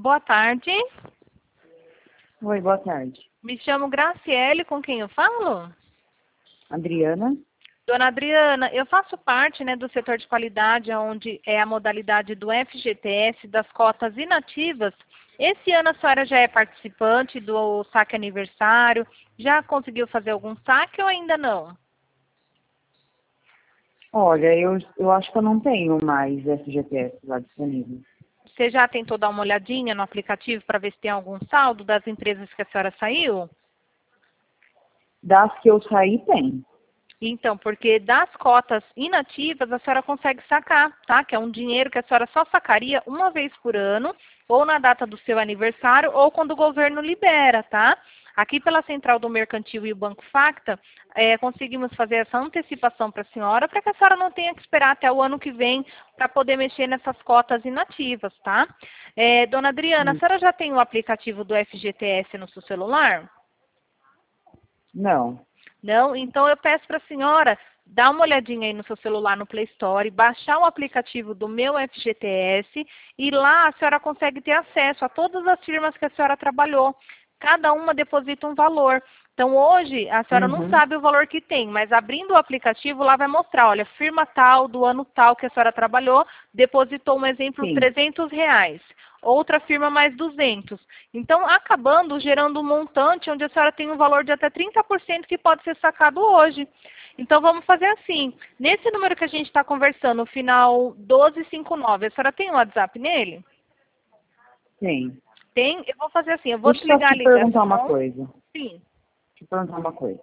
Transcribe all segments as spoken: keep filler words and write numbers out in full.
Boa tarde. Oi, boa tarde. Me chamo Graciele, com quem eu falo? Adriana. Dona Adriana, eu faço parte, né, do setor de qualidade, onde é a modalidade do F G T S, das cotas inativas. Esse ano a senhora já é participante do saque aniversário? Já conseguiu fazer algum saque ou ainda não? Olha, eu, eu acho que eu não tenho mais F G T S lá disponível. Você já tentou dar uma olhadinha no aplicativo para ver se tem algum saldo das empresas que a senhora saiu? Das que eu saí, tem. Então, porque das cotas inativas a senhora consegue sacar, tá? Que é um dinheiro que a senhora só sacaria uma vez por ano, ou na data do seu aniversário, ou quando o governo libera, tá? Aqui pela Central do Mercantil e o Banco Facta, é, conseguimos fazer essa antecipação para a senhora, para que a senhora não tenha que esperar até o ano que vem para poder mexer nessas cotas inativas, tá? É, dona Adriana, a Hum. senhora já tem o aplicativo do F G T S no seu celular? Não. Não? Então eu peço para a senhora dar uma olhadinha aí no seu celular no Play Store, baixar o aplicativo do Meu F G T S e lá a senhora consegue ter acesso a todas as firmas que a senhora trabalhou. Cada uma deposita um valor. Então hoje a senhora não Uhum. sabe o valor que tem, mas abrindo o aplicativo lá vai mostrar, olha, firma tal, do ano tal que a senhora trabalhou, depositou um exemplo Sim. trezentos reais. Outra firma mais duzentos. Então, acabando gerando um montante onde a senhora tem um valor de até trinta por cento que pode ser sacado hoje. Então, vamos fazer assim. Nesse número que a gente está conversando, o final um dois cinco nove, a senhora tem um WhatsApp nele? Tem. Tem? Eu vou fazer assim, eu vou Deixa eu só desligar a te perguntar uma ligação. coisa. Sim. Deixa eu perguntar uma coisa.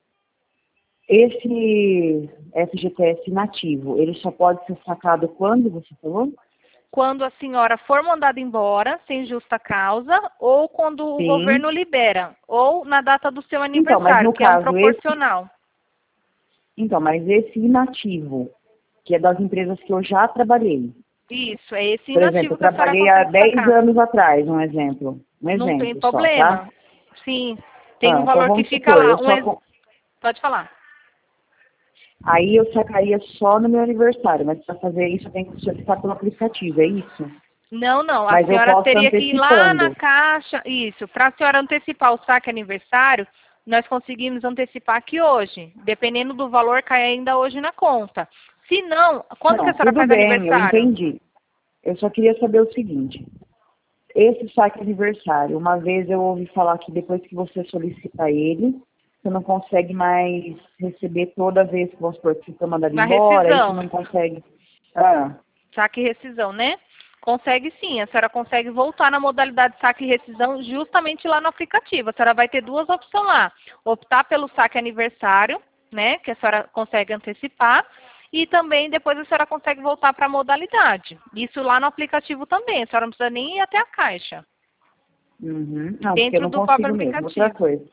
Esse F G T S inativo, ele só pode ser sacado quando você falou? Quando a senhora for mandada embora, sem justa causa, ou quando o governo Sim. libera, ou na data do seu Então, mas aniversário, no que é um caso, esse. proporcional. Então, mas esse inativo, que é das empresas que eu já trabalhei. Isso, é esse Por exemplo, inativo eu que a senhora trabalhei há consegue dez sacar. anos atrás, um exemplo. Um Não tem exemplo só, tá? problema. Sim, tem Ah, um então valor que vamos fica supor, eu lá. Um só ex... com- Pode falar. aí eu sacaria só no meu aniversário, mas para fazer isso eu tenho que solicitar pelo aplicativo, é isso? Não, não. A Mas eu senhora posso teria que ir lá na antecipando. caixa. Isso. Para a senhora antecipar o saque aniversário, nós conseguimos antecipar aqui hoje. Dependendo do valor, cai ainda hoje na conta. Se não, quando que a Não, senhora tudo faz bem, eu aniversário? entendi. Eu só queria saber o seguinte. Esse saque aniversário, uma vez eu ouvi falar que depois que você solicita ele, você não consegue mais receber toda vez que vamos supor, que você foi mandado Na embora, aí você rescisão. não consegue. Ah, Saque e rescisão, né? Consegue sim, a senhora consegue voltar na modalidade saque e rescisão justamente lá no aplicativo. A senhora vai ter duas opções lá. Optar pelo saque aniversário, né? Que a senhora consegue antecipar. E também depois a senhora consegue voltar para a modalidade. Isso lá no aplicativo também. A senhora não precisa nem ir até a caixa. uhum. Não, porque eu Dentro não do próprio consigo mesmo. Outra aplicativo. coisa.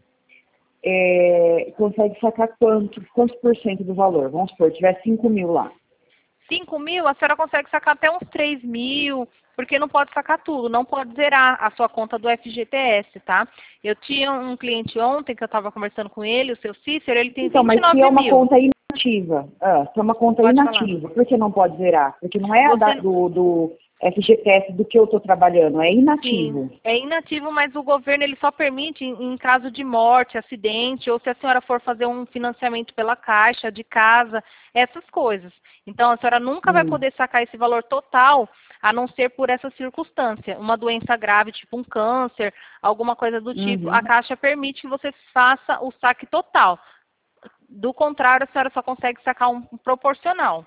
É, consegue sacar quanto, quantos por cento do valor? Vamos supor, tiver cinco mil lá. cinco mil, a senhora consegue sacar até uns três mil, porque não pode sacar tudo, não pode zerar a sua conta do F G T S, tá? Eu tinha um cliente ontem que eu estava conversando com ele, o seu Cícero, ele tem Então, vinte e mas se é nove uma mil. conta inativa, ah, se é uma conta Pode falar. inativa, por que não pode zerar? Porque não é a da- Você, do, do F G T S do que eu estou trabalhando, é sim, inativo. é inativo, mas o governo ele só permite em, em caso de morte, acidente, ou se a senhora for fazer um financiamento pela caixa, de casa, essas coisas. Então, a senhora nunca vai Hum, poder sacar esse valor total, a não ser por essa circunstância. Uma doença grave, tipo um câncer, alguma coisa do tipo, a uhum. caixa permite que você faça o saque total. Do contrário, a senhora só consegue sacar um proporcional.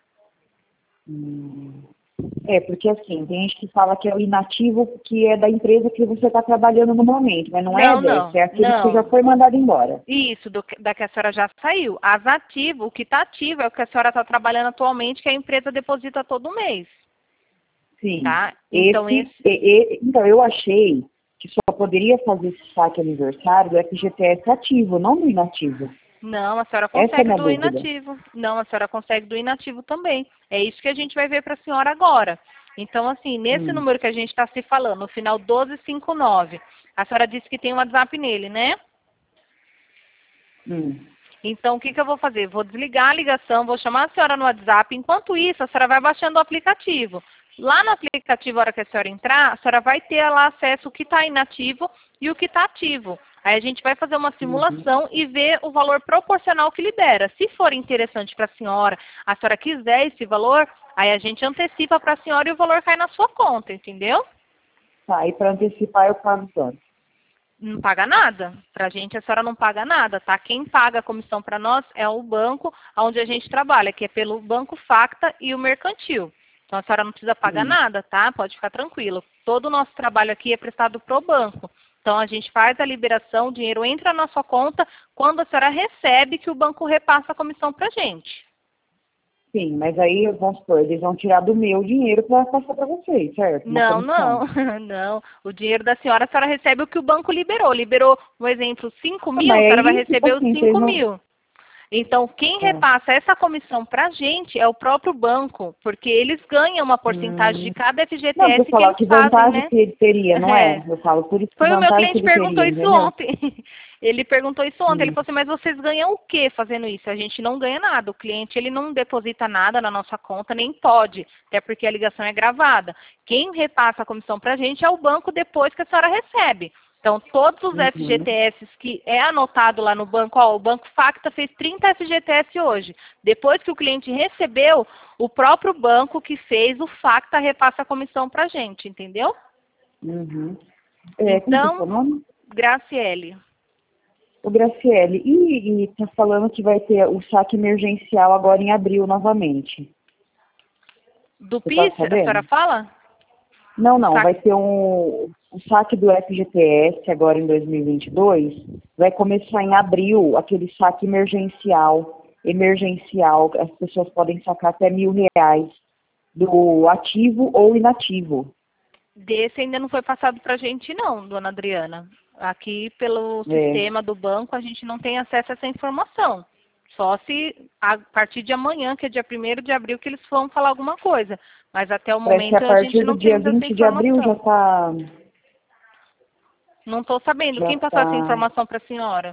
Hum. É, porque assim, tem gente que fala que é o inativo, que é da empresa que você está trabalhando no momento, mas não é Não, dessa, não, é aquele que já não. foi mandado embora. Isso, do, que- da que a senhora já saiu. As ativas, o que está ativo é o que a senhora está trabalhando atualmente, que a empresa deposita todo mês, Sim. tá? Então, Esse, esse... e- e- então eu achei que só poderia fazer esse saque aniversário do F G T S ativo, não do inativo. Não, a senhora Essa é a consegue minha do dúvida. inativo. Não, a senhora consegue do inativo também. É isso que a gente vai ver para a senhora agora. Então, assim, nesse Hum, número que a gente está se falando, no final doze cinquenta e nove, a senhora disse que tem um WhatsApp nele, né? hum. Então, o que, que eu vou fazer? Vou desligar a ligação, vou chamar a senhora no WhatsApp. Enquanto isso, a senhora vai baixando o aplicativo. Lá no aplicativo, a hora que a senhora entrar, a senhora vai ter lá acesso o que está inativo e o que está ativo. Aí a gente vai fazer uma simulação uhum. e ver o valor proporcional que libera. Se for interessante para a senhora, a senhora quiser esse valor, aí a gente antecipa para a senhora e o valor cai na sua conta, entendeu? Tá, e para antecipar eu pago quanto? Não paga nada. Para a gente, a senhora não paga nada, tá? Quem paga a comissão para nós é o banco onde a gente trabalha, que é pelo Banco Facta e o Mercantil. Então, a senhora não precisa pagar hum. nada, tá? Pode ficar tranquilo. Todo o nosso trabalho aqui é prestado pro banco. Então, a gente faz a liberação, o dinheiro entra na sua conta quando a senhora recebe que o banco repassa a comissão para a gente. Sim, mas aí, vamos supor, eles vão tirar do meu dinheiro para passar para vocês, certo? Não, não, não. O dinheiro da senhora, a senhora recebe o que o banco liberou. Liberou, um exemplo, cinco mil, a senhora vai receber os cinco mil. Então, quem repassa essa comissão para a gente é o próprio banco, porque eles ganham uma porcentagem hum. de cada F G T S não, que falar, eles que fazem, vantagem né? que ele teria, não é? é? Eu falo, por isso que Foi o meu cliente que ele perguntou teria, isso entendeu? ontem. Ele perguntou isso ontem. Hum. Ele falou assim, mas vocês ganham o quê fazendo isso? A gente não ganha nada. O cliente, ele não deposita nada na nossa conta, nem pode, até porque a ligação é gravada. Quem repassa a comissão para a gente é o banco depois que a senhora recebe. Então, todos os uhum. F G T S que é anotado lá no banco, ó, o Banco Facta fez trinta F G T S hoje. Depois que o cliente recebeu, o próprio banco que fez o Facta repassa a comissão para a gente, entendeu? Uhum. É, então, como é o nome? Graciele. O Graciele, e está falando que vai ter o saque emergencial agora em abril novamente. Do P I S, tá a senhora fala? Não, não, saque... vai ter um o saque do F G T S agora em dois mil e vinte e dois, vai começar em abril, aquele saque emergencial, emergencial, as pessoas podem sacar até mil reais do ativo ou inativo. Desse ainda não foi passado para a gente não, dona Adriana. Aqui pelo é. sistema do banco a gente não tem acesso a essa informação. Só se a partir de amanhã, que é dia primeiro de abril, que eles vão falar alguma coisa. Mas até o Parece momento que a a gente não tem essa informação. A partir do dia vinte de abril já está... Não estou sabendo. Já Quem passou tá... essa informação para a senhora?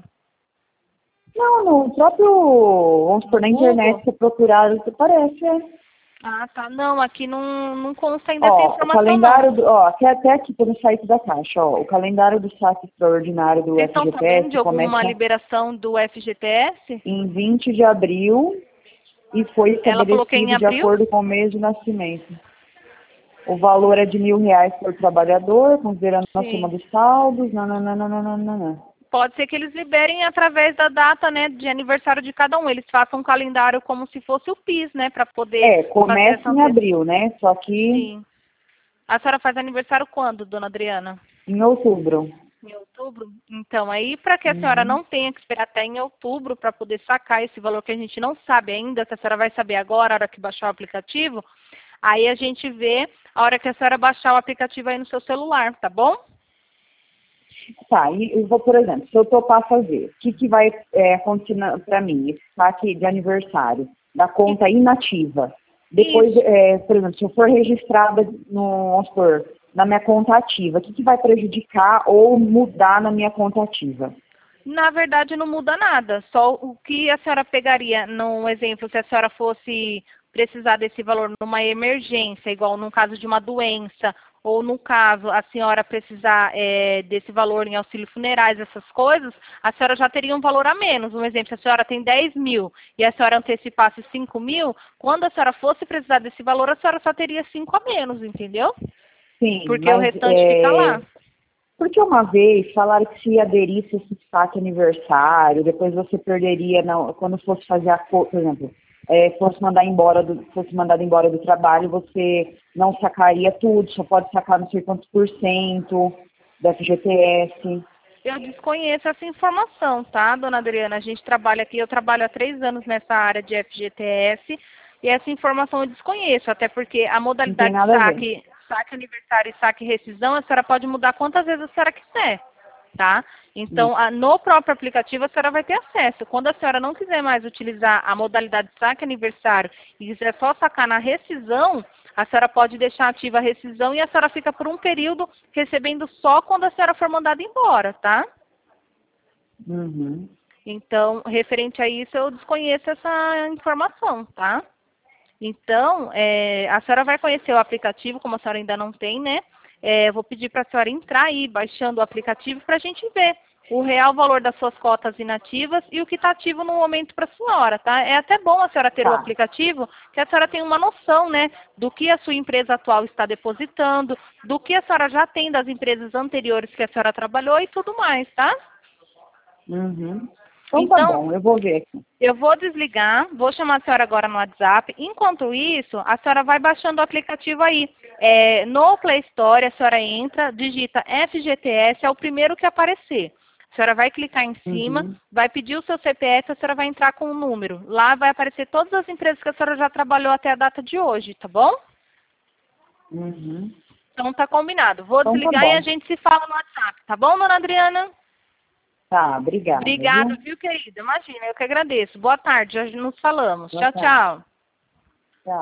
Não, no próprio, vamos supor, na internet, você procurar, parece, é. Ah, tá. Não, aqui não, não consta ainda ó, essa informação, o calendário, não. Do, ó, até, até aqui pelo site da Caixa, ó, o calendário do saque extraordinário do Vocês F G T S... estão sabendo de alguma começa liberação do F G T S? Em vinte de abril, e foi estabelecido de acordo com o mês de nascimento. O valor é de mil reais por trabalhador, considerando Sim. a soma dos saldos, nananana. Pode ser que eles liberem através da data, né, de aniversário de cada um. Eles façam um calendário como se fosse o P I S, né, para poder... É, começa em abril, né, só que... Sim. A senhora faz aniversário quando, dona Adriana? Em outubro. Em outubro? Então, aí para que a senhora uhum. não tenha que esperar até em outubro para poder sacar esse valor que a gente não sabe ainda, que a senhora vai saber agora, a hora que baixar o aplicativo, aí a gente vê a hora que a senhora baixar o aplicativo aí no seu celular, tá bom? Tá, e eu vou, por exemplo, se eu topar fazer, o que, que vai é, acontecer para mim, esse saque de aniversário, da conta inativa? Depois, é, por exemplo, se eu for registrada no, vamos supor, na minha conta ativa, o que, que vai prejudicar ou mudar na minha conta ativa? Na verdade, não muda nada. Só o que a senhora pegaria, num exemplo, se a senhora fosse precisar desse valor numa emergência, igual no caso de uma doença, ou no caso a senhora precisar é, desse valor em auxílio funerais, essas coisas, a senhora já teria um valor a menos. Um exemplo, se a senhora tem dez mil e a senhora antecipasse cinco mil, quando a senhora fosse precisar desse valor, a senhora só teria cinco a menos, entendeu? Sim, porque mas, o restante é... fica lá. Porque uma vez falaram que se aderisse esse saque aniversário, depois você perderia, não, quando fosse fazer a, por exemplo, é, fosse mandar embora do, fosse mandado embora do trabalho, você não sacaria tudo, só pode sacar não sei quantos por cento da F G T S. Eu desconheço essa informação, tá, dona Adriana? A gente trabalha aqui, eu trabalho há três anos nessa área de F G T S e essa informação eu desconheço, até porque a modalidade de saque, saque aniversário e saque rescisão, a senhora pode mudar quantas vezes a senhora quiser, tá? Então, a, no próprio aplicativo a senhora vai ter acesso. Quando a senhora não quiser mais utilizar a modalidade de saque aniversário e quiser só sacar na rescisão, a senhora pode deixar ativa a rescisão e a senhora fica por um período recebendo só quando a senhora for mandada embora, tá? Uhum. Então, referente a isso, eu desconheço essa informação, tá? Então, é, a senhora vai conhecer o aplicativo, como a senhora ainda não tem, né? É, eu vou pedir para a senhora entrar aí, baixando o aplicativo, para a gente ver o real valor das suas cotas inativas e o que está ativo no momento para a senhora, tá? É até bom a senhora ter o Tá. aplicativo, que a senhora tem uma noção, né, do que a sua empresa atual está depositando, do que a senhora já tem das empresas anteriores que a senhora trabalhou e tudo mais, tá? Uhum. Então, Então, tá bom, eu vou ver aqui. eu vou desligar, vou chamar a senhora agora no WhatsApp. Enquanto isso, a senhora vai baixando o aplicativo aí. É, no Play Store, a senhora entra, digita F G T S, é o primeiro que aparecer. A senhora vai clicar em cima, Uhum. vai pedir o seu C P F, a senhora vai entrar com o número. Lá vai aparecer todas as empresas que a senhora já trabalhou até a data de hoje, tá bom? Uhum. Então tá combinado. Vou Então, tá desligar e a bom. gente se fala no WhatsApp, tá bom, dona Adriana? Tá, obrigada, Obrigada, viu? viu, querida? Imagina, eu que agradeço. Boa tarde, já nos falamos. Boa Tchau, tarde. tchau.